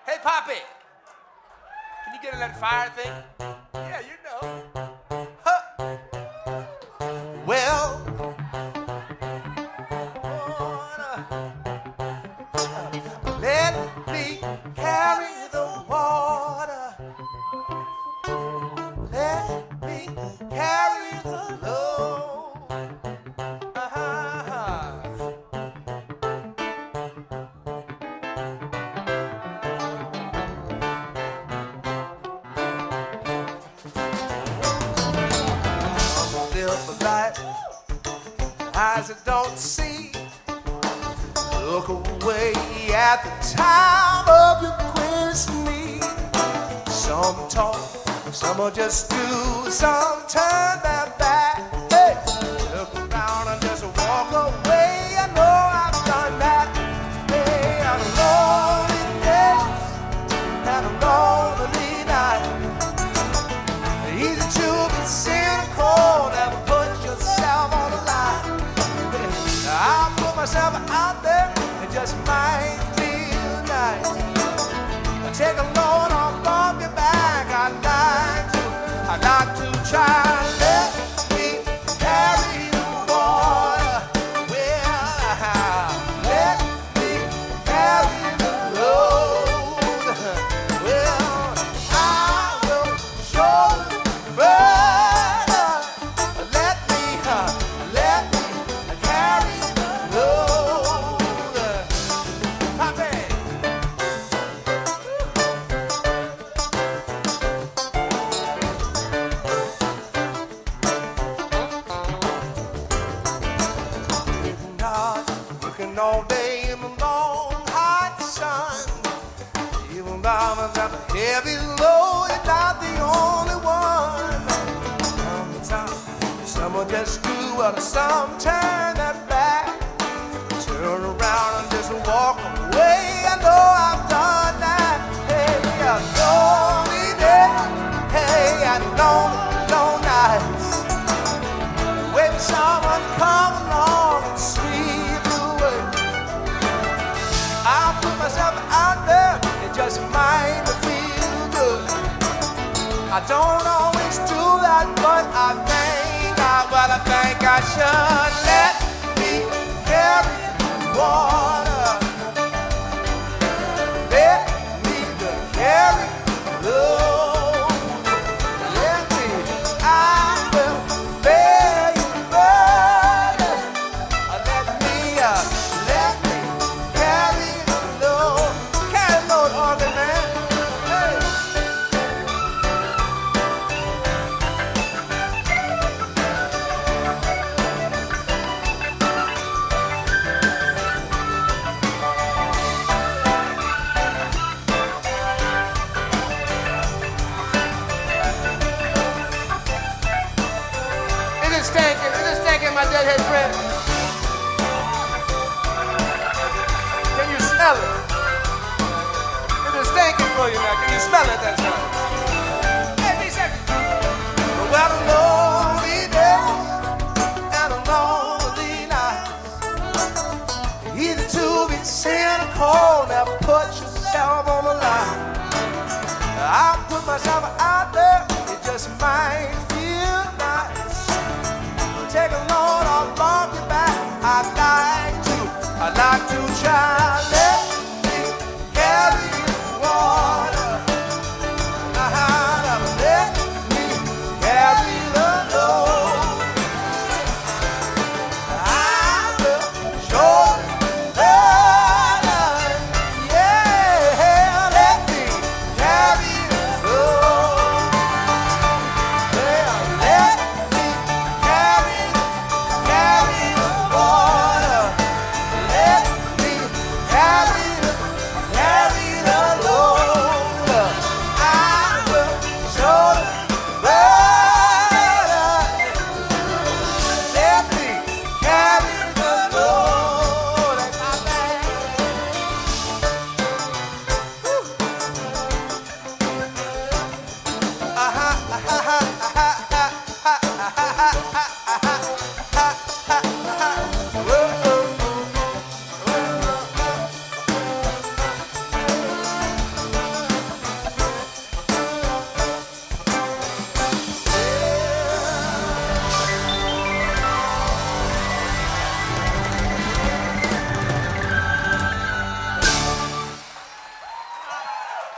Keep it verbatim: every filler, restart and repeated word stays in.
Hey, Poppy, can you get in that fire thing? Yeah, you know. Huh. Well, let me carry the water. Let me carry the load. Uh-huh. Live a life eyes that don't see. Look away at the time of your greatest need. Some talk, some will just do, some turn their back. Hey, look around and just walk away. I know I've done that. Hey, on a lonely day and a lonely night. Easy to be cynical, never put yourself on the line. I put myself out there, it just might feel nice. Take a load off of your back. I'd like to, I'd like to try. Let me carry the water. Well, let me carry the load. Well, I will show the brother. Let me, uh, let me carry the load. Poppy. Working all day in the long hot sun. Even mama's got a heavy load, you're not the only one. Sometimes some will just do what some turn their back. Turn around and just walk away. I know I've done that. Hey, a lonely day. Hey, a long, long nights. Waiting for someone to come along and sweep you away. I'll put myself out there, it just might feel good. I don't always do that, but I think I, well, I think I should. Let me carry the water. Let me carry the load. Let me, I will bear your burden. Let me, uh, let me carry the load. Carry the load, organ man. Hey. It is stinking, it is stinking, my deadhead friend. Can you smell it? It is stinking for you now. Can you smell it that time? Hey, be second. Well, a lonely day and a lonely night. Easy to be cynical, never put yourself on the line. I put myself out there, it just might feel nice. Take a load off of your back. I'd like to, I'd like to try.